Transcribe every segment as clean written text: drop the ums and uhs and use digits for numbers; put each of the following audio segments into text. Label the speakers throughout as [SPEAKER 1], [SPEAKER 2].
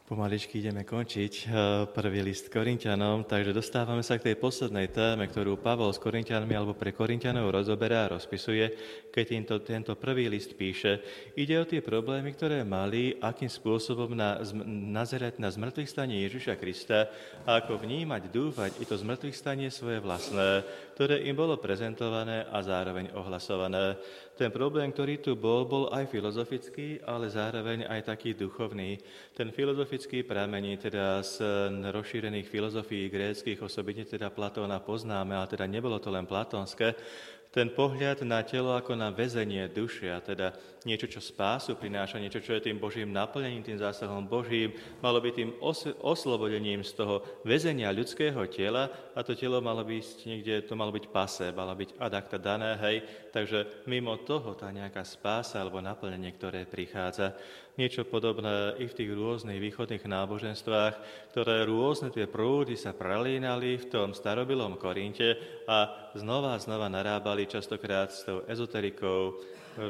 [SPEAKER 1] Pomaličky ideme končiť prvý list Korinťanom, takže dostávame sa k tej poslednej téme, ktorú Pavol s Korinťanmi alebo pre Korinťanov rozoberá a rozpisuje, keď tento prvý list píše. Ide o tie problémy, ktoré mali, akým spôsobom nazerať na zmŕtvychstanie Ježiša Krista a ako vnímať, dúfať i to zmŕtvychstanie svoje vlastné, ktoré im bolo prezentované a zároveň ohlasované. Ten problém, ktorý tu bol aj filozofický, ale zároveň aj taký duchovný. Ten filozofický pramení teda z rozšírených filozofií gréckych, osobitne teda Platóna poznáme, ale teda nebolo to len platónske. Ten pohľad na telo ako na väzenie duše, a teda niečo, čo spásu prináša, niečo, čo je tým Božím naplnením, tým zásahom Božím, malo byť tým oslobodením z toho väzenia ľudského tela a to telo malo byť niekde, to malo byť pase, malo byť ad acta dané, hej. Takže mimo toho tá nejaká spása alebo naplnenie, ktoré prichádza. Niečo podobné i v tých rôznych východných náboženstvách, ktoré rôzne tie prúdy sa prelínali v tom starobilom Korinte a znova narábali častokrát s tou ezoterikou,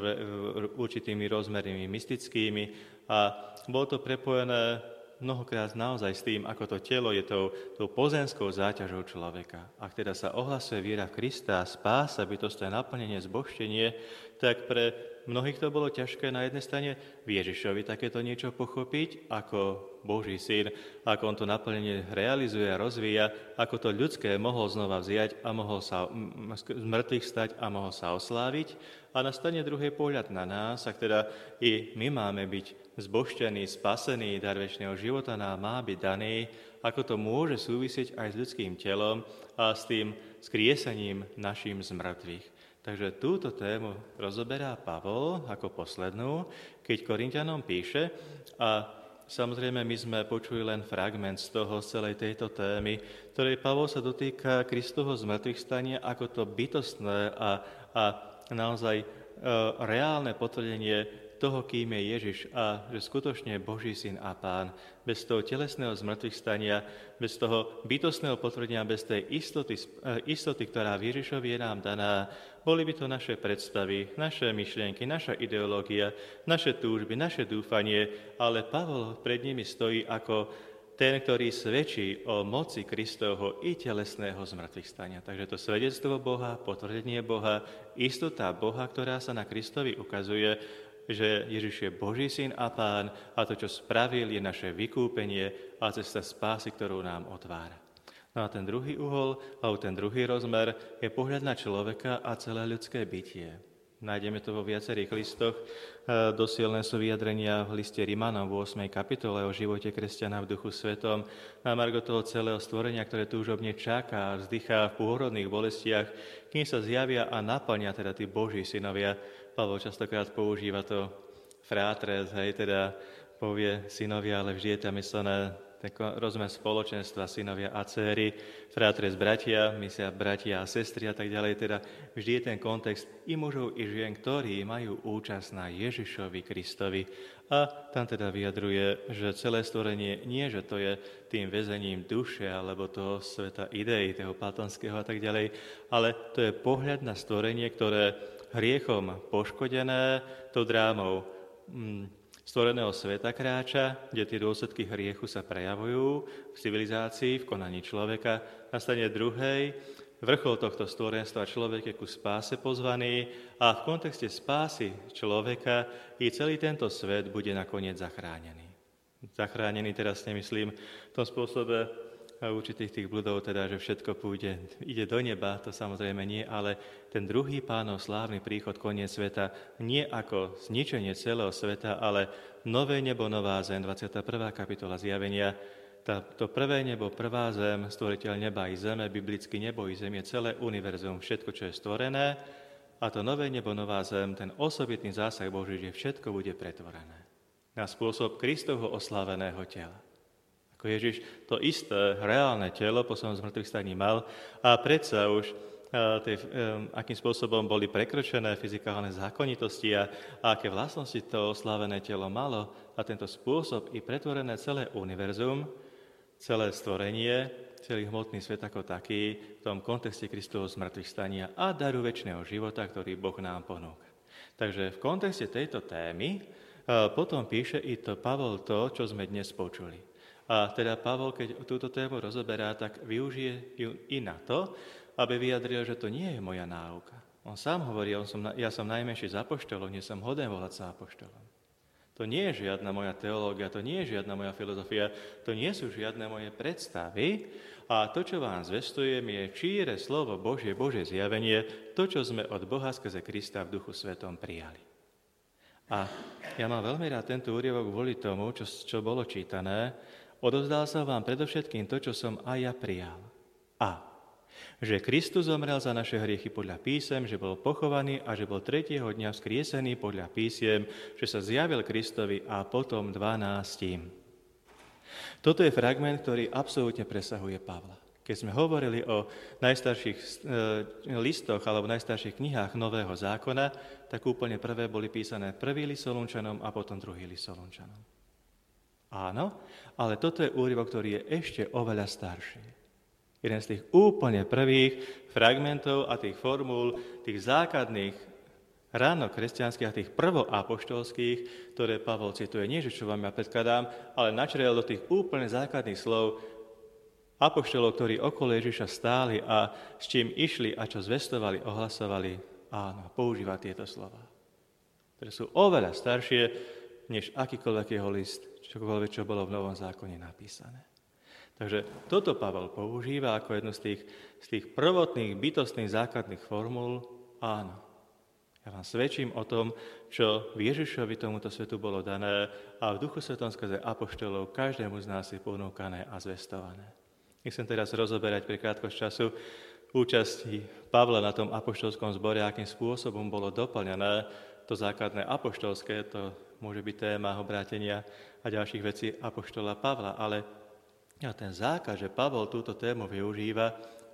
[SPEAKER 1] určitými rozmermi mystickými a bolo to prepojené mnohokrát naozaj s tým, ako to telo je tou pozemskou záťažou človeka. Ak teda sa ohlasuje viera v Krista, spása, bytostné naplnenie, zbožtenie, tak pre mnohých to bolo ťažké na jednej strane v Ježišovi takéto niečo pochopiť, ako Boží syn, ako on to naplnenie realizuje a rozvíja, ako to ľudské mohol znova vziať a mohol sa z mŕtvych stať a mohol sa osláviť. A na strane druhej pohľad na nás, ak teda i my máme byť zbožtení, spasení, dar večného života nám má byť daný, ako to môže súvisieť aj s ľudským telom a s tým skriesením našim z mŕtvych. Takže túto tému rozoberá Pavol ako poslednú, keď Korinťanom píše a samozrejme my sme počuli len fragment z toho, z celej tejto témy, ktorej Pavol sa dotýka Kristovho zmŕtvychvstania ako to bytostné a naozaj reálne potvrdenie toho, kým je Ježiš a že skutočne je Boží syn a Pán. Bez toho telesného zmŕtvychvstania, bez toho bytostného potvrdenia, bez tej istoty, ktorá v Ježišovi je nám daná, boli by to naše predstavy, naše myšlienky, naša ideológia, naše túžby, naše dúfanie, ale Pavol pred nimi stojí ako ten, ktorý svedčí o moci Kristovho i telesného zmŕtvychvstania. Takže to svedectvo Boha, potvrdenie Boha, istota Boha, ktorá sa na Kristovi ukazuje, že Ježiš je Boží syn a Pán a to, čo spravil, je naše vykúpenie a cesta spásy, ktorú nám otvára. No a ten druhý uhol, alebo ten druhý rozmer je pohľad na človeka a celé ľudské bytie. Nájdeme to vo viacerých listoch. Dosielne sú vyjadrenia v liste Rimanom v 8. kapitole o živote kresťana v Duchu Svetom. Na margo toho celého stvorenia, ktoré túžobne čaká a vzdychá v pôrodných bolestiach, kým sa zjavia a naplnia teda tí Boží synovia. Pavol častokrát používa to fratres, hej, teda povie synovia, ale vždy je tam myslené rozmer spoločenstva, synovia a dcéry, fratres bratia, myslia bratia a sestry a tak ďalej. Teda vždy je ten kontext i mužov, i žien, ktorí majú účasť na Ježišovi Kristovi. A tam teda vyjadruje, že celé stvorenie nie, že to je tým väzením duše alebo toho sveta ideí, toho platonského a tak ďalej, ale to je pohľad na stvorenie, ktoré hriechom poškodené, tou drámou stvoreného sveta kráča, kde tie dôsledky hriechu sa prejavujú v civilizácii, v konaní človeka. Na strane druhej, vrchol tohto stvorenstva, človek je ku spáse pozvaný a v kontexte spásy človeka i celý tento svet bude nakoniec zachránený. Zachránený teraz nemyslím v tom spôsobe určitých tých bludov, teda, že všetko ide do neba, to samozrejme nie, ale ten druhý Pánov slávny príchod, koniec sveta, nie ako zničenie celého sveta, ale nové nebo, nová zem, 21. kapitola Zjavenia. To prvé nebo, prvá zem, stvoriteľ neba i zeme, biblicky nebo i zem je celé univerzum, všetko, čo je stvorené, a to nové nebo, nová zem, ten osobitný zásah Boží, že všetko bude pretvorené na spôsob Kristovho osláveného tela. Ako Ježiš to isté, reálne telo po svojom zmŕtvychvstaní mal a predsa už akým spôsobom boli prekročené fyzikálne zákonitosti a aké vlastnosti to oslávené telo malo a tento spôsob i pretvorené celé univerzum, celé stvorenie, celý hmotný svet ako taký v tom kontexte Kristovho zmŕtvychvstania a daru večného života, ktorý Boh nám ponúka. Takže v kontexte tejto témy Potom píše i to Pavol to, čo sme dnes počuli. A teda Pavol, keď túto tému rozoberá, tak využije ju i na to, aby vyjadril, že to nie je moja náuka. On sám hovorí, ja som najmenší z apoštolov, nie som hoden volať sa apoštolom. To nie je žiadna moja teológia, to nie je žiadna moja filozofia, to nie sú žiadne moje predstavy. A to, čo vám zvestujem, je číre slovo Božie zjavenie, to, čo sme od Boha skrze Krista v Duchu Svetom prijali. A ja mám veľmi rád tento úryvok kvôli tomu, čo bolo čítané. Odovzdal som vám predovšetkým to, čo som aj ja prijal. A že Kristus zomrel za naše hriechy podľa písem, že bol pochovaný a že bol tretieho dňa vzkriesený podľa písiem, že sa zjavil Kristovi a potom 12. Toto je fragment, ktorý absolútne presahuje Pavla. Keď sme hovorili o najstarších listoch alebo najstarších knihách Nového zákona, tak úplne prvé boli písané prvý list Solunčanom a potom druhý list Solunčanom. Áno, ale toto je úryvok, ktorý je ešte oveľa starší. Jeden z tých úplne prvých fragmentov a tých formúl, tých základných ráno kresťanských a tých prvoapoštolských, ktoré Pavol cituje. Nie, že čo vám ja predkladám, ale načrel do tých úplne základných slov apoštolov, ktorí okolo Ježiša stáli a s čím išli a čo zvestovali, ohlasovali, áno, používa tieto slova. Ktoré sú oveľa staršie, než akýkoľvek jeho list, čokoľvek, čo bolo v Novom zákone napísané. Takže toto Pavel používa ako jednu z tých prvotných, bytostných, základných formul. Áno, ja vám svedčím o tom, čo v Ježišovi tomuto svetu bolo dané a v Duchu Svetom skrze apoštolov každému z nás je ponúkané a zvestované. Nechcem teraz rozoberať pre krátkosť času účasti Pavla na tom apoštolskom zbore, akým spôsobom bolo doplňané to základné apoštolské, to môže byť téma obrátenia a ďalších vecí apoštola Pavla, ale ten základ, že Pavol túto tému využíva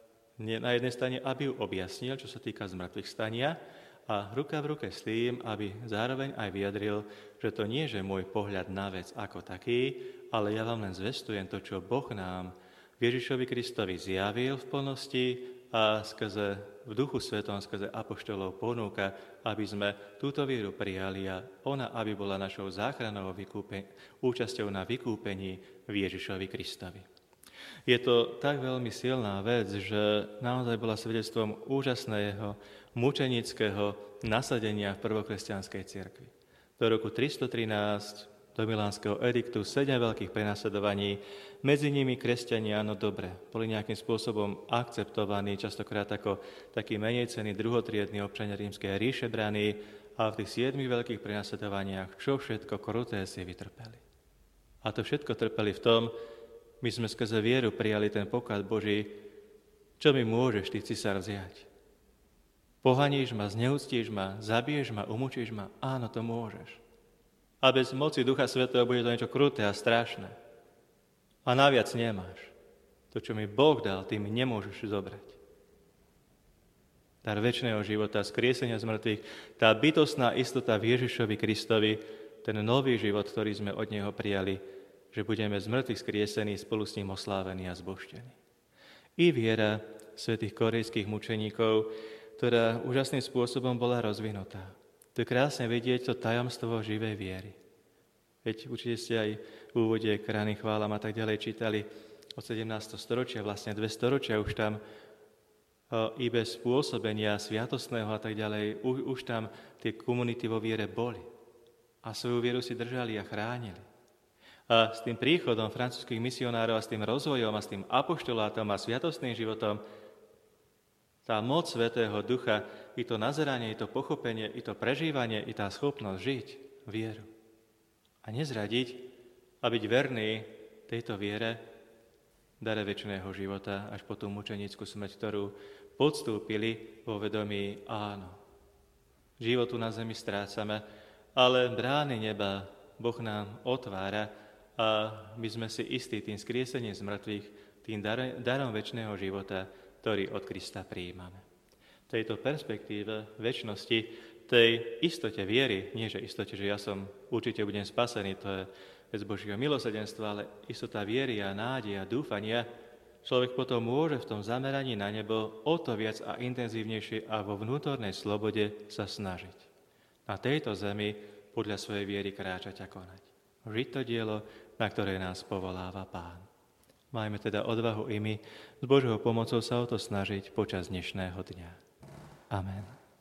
[SPEAKER 1] na jednej strane, aby ju objasnil, čo sa týka zmrtvých stania, a ruka v ruke s tým, aby zároveň aj vyjadril, že to nie je môj pohľad na vec ako taký, ale ja vám len zvestujem to, čo Boh nám Ježišovi Kristovi zjavil v plnosti a v Duchu Svetom skrze apoštolov ponúka, aby sme túto vieru prijali a ona, aby bola našou záchrannou účasťou na vykúpení v Ježišovi Kristovi. Je to tak veľmi silná vec, že naozaj bola svedectvom úžasného mučenického nasadenia v prvokresťanskej cirkvi. Do roku 313 do Milánskeho ediktu 7 veľkých prenasledovaní, medzi nimi kresťania, no dobre, boli nejakým spôsobom akceptovaní, častokrát ako takí menejcenní druhotriedni občania rímskej ríše braní, a v tých 7 veľkých prenasledovaniach čo všetko kruté si vytrpeli. A to všetko trpeli v tom, my sme skrze vieru prijali ten poklad Boží, čo mi môžeš, ty cisár, vziať? Pohaníš ma, zneúctíš ma, zabiješ ma, umúčiš ma? Áno, to môžeš. A bez moci Ducha Svätého bude to niečo kruté a strašné. A naviac nemáš. To, čo mi Boh dal, ty mi nemôžeš zobrať. Dar večného života, skriesenia z mŕtvych, tá bytostná istota v Ježišovi Kristovi, ten nový život, ktorý sme od Neho prijali, že budeme z mŕtvych skriesení, spolu s ním oslávení a zbožtení. I viera svätých korejských mučeníkov, ktorá úžasným spôsobom bola rozvinutá. To je krásne vidieť to tajomstvo živej viery. Veď určite ste aj v úvode k raným chválam a tak ďalej čítali od 17. storočia, vlastne 2 storočia už tam i bez pôsobenia sviatostného a tak ďalej, už tam tie komunity vo viere boli. A svoju vieru si držali a chránili. A s tým príchodom francúzskych misionárov a s tým rozvojom a s tým apoštolátom a sviatostným životom tá moc Svätého Ducha, i to nazeranie, i to pochopenie, i to prežívanie, i tá schopnosť žiť vieru. A nezradiť a byť verný tejto viere, dare večného života, až po tú mučenickú smrť, ktorú podstúpili vo vedomí, áno, životu na zemi strácame, ale brány neba Boh nám otvára a my sme si istí tým skriesením z mŕtvych, tým darom večného života, ktorý od Krista prijímame. V tejto perspektíve večnosti, tej istote viery, nie že istote, že ja som určite budem spasený, to je vec Božieho milosrdenstva, ale istota viery a nádeje a dúfania, človek potom môže v tom zameraní na nebo o to viac a intenzívnejšie a vo vnútornej slobode sa snažiť. Na tejto zemi podľa svojej viery kráčať a konať. Žiť to dielo, na ktoré nás povoláva Pán. Majme teda odvahu i my s Božou pomocou sa o to snažiť počas dnešného dňa. Amen.